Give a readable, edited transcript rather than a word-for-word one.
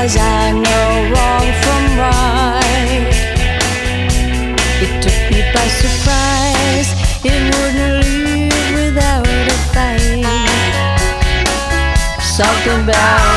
'cause I know wrong from right. It took me by surprise. It wouldn't leave without a fight. Something about